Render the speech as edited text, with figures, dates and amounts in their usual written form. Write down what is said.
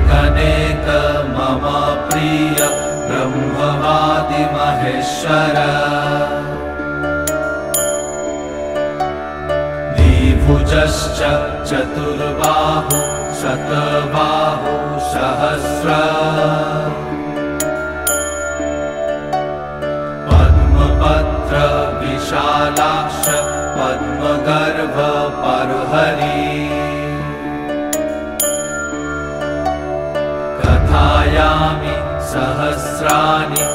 अनेकनेक मम प्रिय ब्रह्मवादि महेश्वर द्विभुजश्च चतुर्बाहु शतबाहु सहस्र पद्मपत्र विशालाक्ष पद्मगर्भ परहरि कथायामि सहस्राणि